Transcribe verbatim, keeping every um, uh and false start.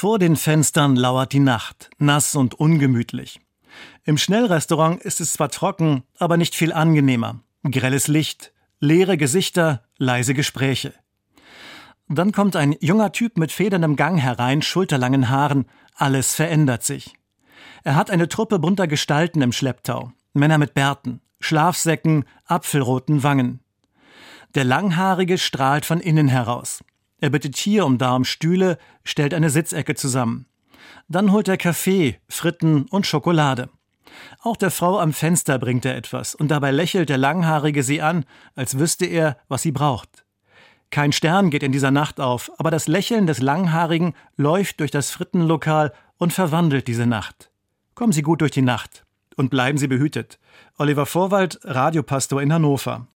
Vor den Fenstern lauert die Nacht, nass und ungemütlich. Im Schnellrestaurant ist es zwar trocken, aber nicht viel angenehmer. Grelles Licht, leere Gesichter, leise Gespräche. Dann kommt ein junger Typ mit federndem Gang herein, schulterlangen Haaren. Alles verändert sich. Er hat eine Truppe bunter Gestalten im Schlepptau. Männer mit Bärten, Schlafsäcken, apfelroten Wangen. Der Langhaarige strahlt von innen heraus. Er bittet hier um da um Stühle, stellt eine Sitzecke zusammen. Dann holt er Kaffee, Fritten und Schokolade. Auch der Frau am Fenster bringt er etwas und dabei lächelt der Langhaarige sie an, als wüsste er, was sie braucht. Kein Stern geht in dieser Nacht auf, aber das Lächeln des Langhaarigen läuft durch das Frittenlokal und verwandelt diese Nacht. Kommen Sie gut durch die Nacht und bleiben Sie behütet. Oliver Vorwald, Radiopastor in Hannover.